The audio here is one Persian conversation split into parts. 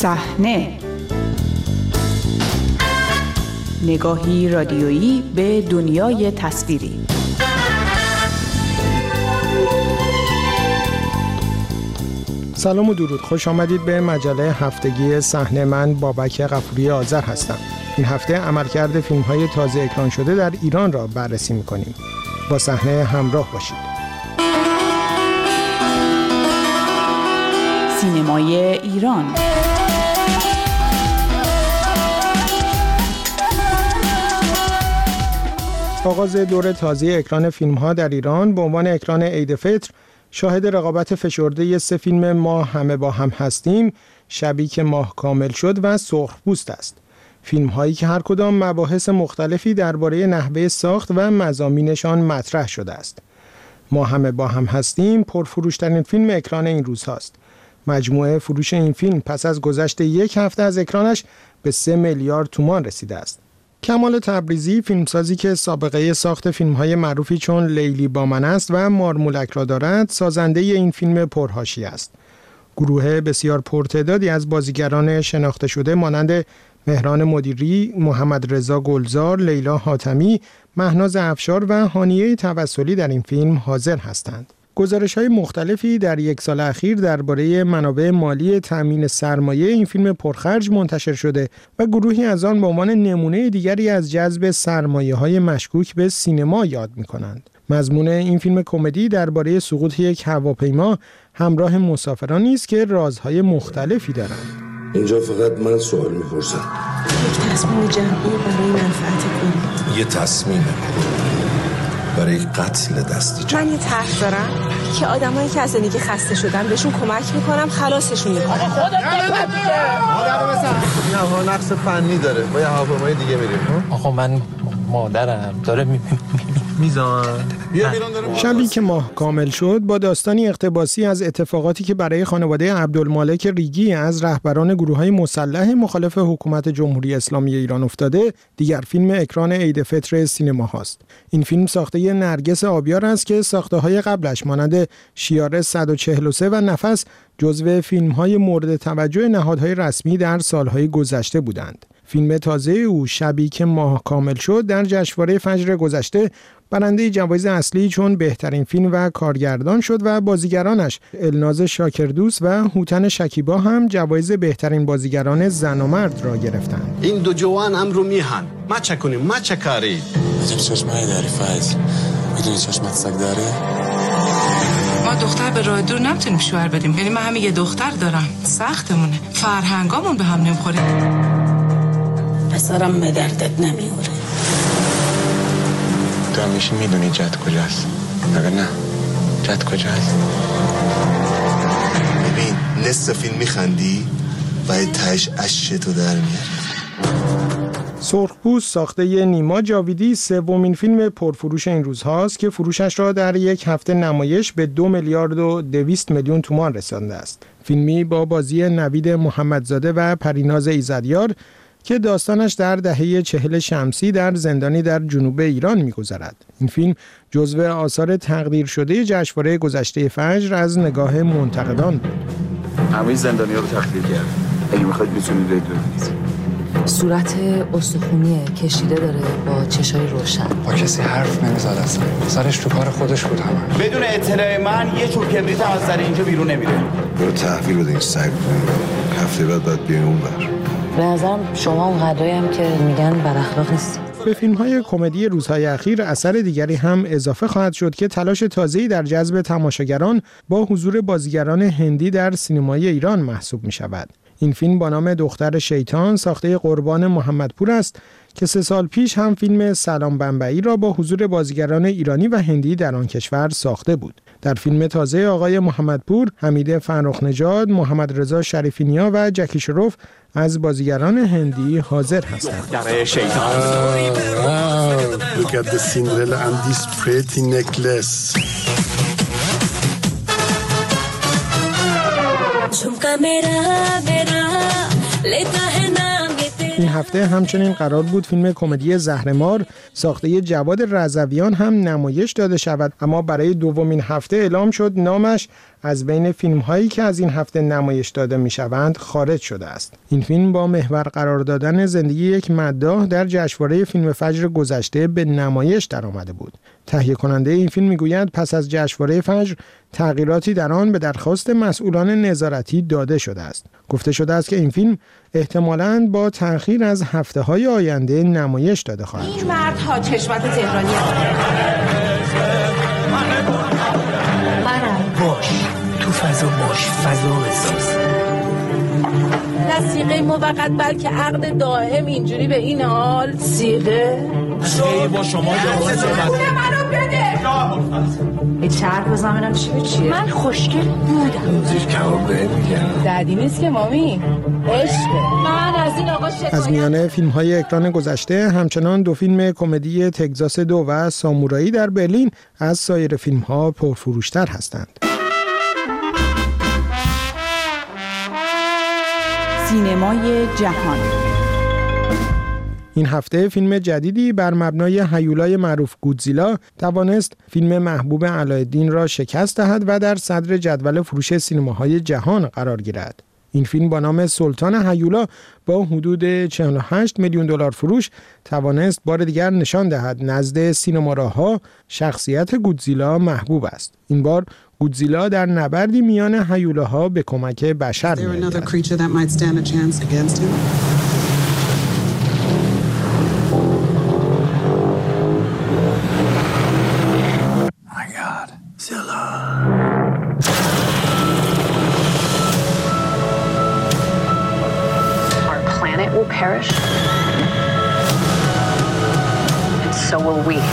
صحنه، نگاهی رادیویی به دنیای تصویری. سلام و درود، خوش آمدید به مجله هفتگی صحنه. من بابک غفوری آذر هستم. این هفته عملکرد فیلم‌های تازه اکران شده در ایران را بررسی می‌کنیم. با صحنه همراه باشید. سینمای ایران. آغاز دور تازه اکران فیلم‌ها در ایران به عنوان اکران عید فطر شاهد رقابت فشرده 3 فیلم ما همه با هم هستیم، شبی که ماه کامل شد و سرخپوست است. فیلم‌هایی که هر کدام مباحث مختلفی درباره نحوه ساخت و مضامینشان مطرح شده است. ما همه با هم هستیم پرفروش‌ترین فیلم اکران این روزهاست. مجموعه فروش این فیلم پس از گذشت 1 هفته از اکرانش به 3 میلیارد تومان رسیده است. کمال تبریزی، فیلمسازی که سابقه ساخت فیلم‌های معروفی چون لیلی با من است و مارمولک را دارد، سازنده این فیلم پرحاشیه است. گروه بسیار پرتعدادی از بازیگران شناخته شده مانند مهران مدیری، محمد رضا گلزار، لیلا حاتمی، مهناز افشار و هانیه توسلی در این فیلم حاضر هستند. گزارش‌های مختلفی در 1 سال اخیر درباره منابع مالی تأمین سرمایه این فیلم پرخرج منتشر شده و گروهی از آن به عنوان نمونه دیگری از جذب سرمایه‌های مشکوک به سینما یاد می‌کنند. مضمون این فیلم کمدی درباره سقوط یک هواپیما همراه مسافرانی است که رازهای مختلفی دارند. اینجا فقط من سوال می‌پرسم. یک تصمیم جمعی برای منفعت کلی. یه تصمیم برای قتل دستی. من یه طرح دارم که آدمایی که از زندگی خسته شدن بهشون کمک میکنم، خلاصشون میکنم. این هوا نقص فنی داره. ما یه هواپیمای دیگه میریم. آقا من مادرم داره میزان. شبی که ماه کامل شد با داستانی اقتباسی از اتفاقاتی که برای خانواده عبدالمالک ریگی از رهبران گروه‌های مسلح مخالف حکومت جمهوری اسلامی ایران افتاده، دیگر فیلم اکران عید فطر سینما هاست. این فیلم ساخته نرگس آبیار است که ساخته‌های قبلش مانند شیاره 143 و نفس جزو فیلم‌های مورد توجه نهادهای رسمی در سالهای گذشته بودند. فیلم تازه او شبی که ماه کامل شد در جشنواره فجر گذشته برنده جوایز اصلی چون بهترین فیلم و کارگردان شد و بازیگرانش الناز شاکردوست و هوتن شکیبا هم جوایز بهترین بازیگران زن و مرد را گرفتند. این دو جوان هم رو میهن. ما چه کنیم؟ ما چه کاری؟ چشمایی داری فایز؟ میدونی چشمت سگ داره؟ ما دختر به راه دور نمیتونیم شوهر بدیم. یعنی من همین یه دختر دارم. سختمونه. فرهنگامون به هم نمیخوره. پسرم به دردت نمیوره. تو همیشه میدونی جد کجاست. مگر نه؟ جد کجاست؟ ببین نصف فیلم میخندی و تهش اشکتو در میاری. سرخپوست ساخته نیما جاویدی 3مین فیلم پرفروش این روزهاست که فروشش را در 1 هفته نمایش به 2 میلیارد و 200 میلیون تومان رسانده است. فیلمی با بازی نوید محمدزاده و پریناز ایزدیار که داستانش در دهه 40 شمسی در زندانی در جنوب ایران می‌گذرد. این فیلم جزو آثار تقدیر شده جشنواره گذشته فجر از نگاه منتقدان بود. همه زندانی‌ها رو تقدیر کرد. اگه می‌خواید می‌تونید برید ببینید. صورت استخونی کشیده داره با چشای روشن. با کسی حرف نمیزد اصلا. سرش تو کار خودش بود همه. بدون اطلاع من یه چوب کبریت هم از سر اینجا بیرون نمیره. برو تحویل بده این سگ. هفته بعد باید بیایم اونور. به نظرم شما اون قدرایی هم که میگن بد اخلاق نیستی. به فیلم‌های کمدی روزهای اخیر اثر دیگری هم اضافه خواهد شد که تلاش تازه‌ای در جذب تماشاگران با حضور بازیگران هندی در سینمای ایران محسوب می‌شود. این فیلم با نام دختر شیطان ساخته قربان محمدپور است که 3 سال پیش هم فیلم سلام بمبئی را با حضور بازیگران ایرانی و هندی در آن کشور ساخته بود. در فیلم تازه آقای محمدپور، حمید فرخ نژاد، محمد رضا شریفی نیا و جکی شروف از بازیگران هندی حاضر هستند. دختر شیطان. Look at the Cinderella and this pretty necklace. این هفته همچنین قرار بود فیلم کمدی زهرمار ساخته جواد رضویان هم نمایش داده شود، اما برای دومین هفته اعلام شد نامش از بین فیلم‌هایی که از این هفته نمایش داده می‌شوند خارج شده است. این فیلم با محور قرار دادن زندگی یک مداح در جشنواره فیلم فجر گذشته به نمایش درآمده بود. تهیه کننده این فیلم می‌گوید پس از جشنواره فجر تغییراتی در آن به درخواست مسئولان نظارتی داده شده است. گفته شده است که این فیلم احتمالاً با تأخیر از هفته‌های آینده نمایش داده خواهد شد. این مرد حاج حشمت تهرانی باش تو فضا باش، فضا بساز. نه سیغه موقت بلکه عقد دائم اینجوری به این حال. سیغه با شما منو بده. ای چرک بزنم چی به چیه؟ من خوشگل بودم. زیر کباب میگم. دردی نیست که مامی. عشقه. من از این آقا شکایت. از میانه فیلم‌های اکران گذشته همچنان دو فیلم کمدی تگزاس 2 و سامورایی در برلین از سایر فیلم‌ها پرفروشتر هستند. سینمای جهان. این هفته فیلم جدیدی بر مبنای هیولای معروف گودزیلا توانست فیلم محبوب علایالدین را شکست دهد و در صدر جدول فروش سینماهای جهان قرار گیرد. این فیلم با نام سلطان هیولا با حدود 48 میلیون دلار فروش توانست بار دیگر نشان دهد نزد سینماراها شخصیت گودزیلا محبوب است. این بار گودزیلا در نبردی میان هیولاها به کمک بشر می‌آید. will perish, and so will we.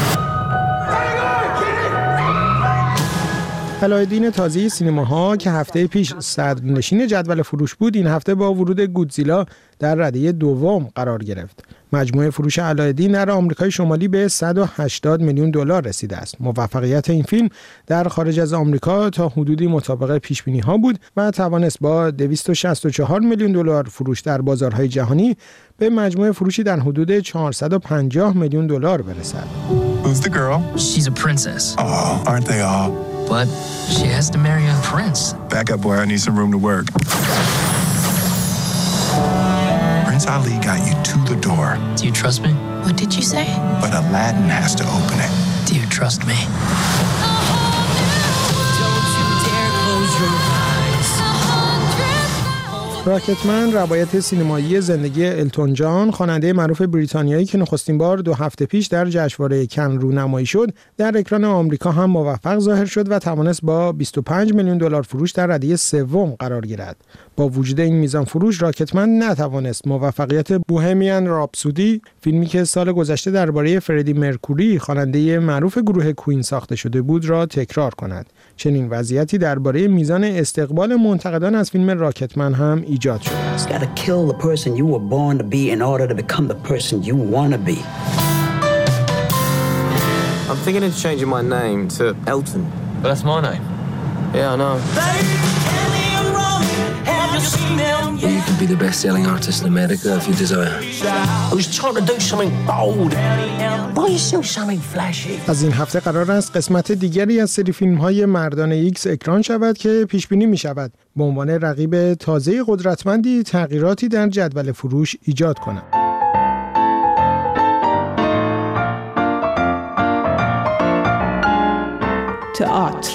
علایالدین تازی سینماها که هفته پیش صدرنشین جدول فروش بود، این هفته با ورود گودزیلا در رده دوم قرار گرفت. مجموع فروش علایالدین در آمریکای شمالی به 180 میلیون دلار رسیده است. موفقیت این فیلم در خارج از آمریکا تا حدودی مطابق پیش‌بینی‌ها بود و توانست با 264 میلیون دلار فروش در بازارهای جهانی به مجموع فروشی در حدود 450 میلیون دلار برسد. Who's the girl? She's a princess. Oh, aren't they all? But she has to marry a prince. Back up, boy. I need some room to work. Prince Ali got you to the door. Do you trust me? What did you say? But Aladdin has to open it. Do you trust me? Don't you dare close your eyes. راکتمن روایت سینمایی زندگی التون جان، خواننده معروف بریتانیایی که نخستین بار 2 هفته پیش در جشنواره کن رونمایی شد، در اکران آمریکا هم موفق ظاهر شد و توانست با 25 میلیون دلار فروش در رده سوم قرار گیرد. با وجود این میزان فروش، راکتمن نتوانست موفقیت بوهمیان راپسودی، فیلمی که سال گذشته درباره فردی مرکوری خواننده معروف گروه کوین ساخته شده بود، را تکرار کند. چنین وضعیتی درباره میزان استقبال منتقدان از فیلم راکتمن هم ایجاد شده است. I'm thinking of changing my name to Elton. But that's my name. Yeah, I know. You can be the best-selling artist in America if you desire. I was trying to do something bold. Why are you still something flashy? از این هفته قرار است قسمت دیگری از سری فیلم‌های مردان ایکس اکران شود که پیش‌بینی می‌شود به عنوان رقیب تازه قدرتمندی تغییراتی در جدول فروش ایجاد کند. تئاتر.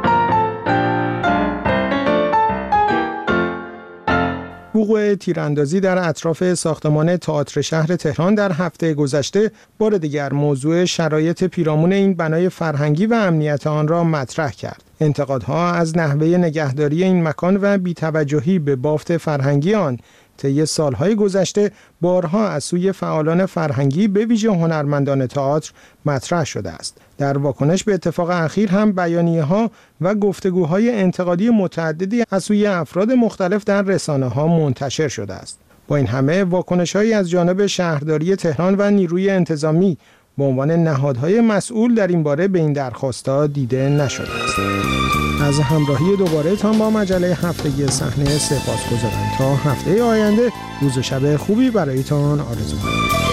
وقوع تیراندازی در اطراف ساختمان تئاتر شهر تهران در هفته گذشته بار دیگر موضوع شرایط پیرامون این بنای فرهنگی و امنیت آن را مطرح کرد. انتقادها از نحوه نگهداری این مکان و بی‌توجهی به بافت فرهنگی آن طی سالهای گذشته بارها از سوی فعالان فرهنگی به ویژه هنرمندان تئاتر مطرح شده است. در واکنش به اتفاق اخیر هم بیانیه‌ها و گفتگوهای انتقادی متعددی از سوی افراد مختلف در رسانه‌ها منتشر شده است. با این همه واکنش‌هایی از جانب شهرداری تهران و نیروی انتظامی به عنوان نهادهای مسئول در این باره به این درخواست‌ها دیده نشده است. از همراهی دوباره تان با مجله هفتگی صحنه سپاسگزارم. تا هفته آینده روز و شب خوبی برایتان آرزو می‌کنم.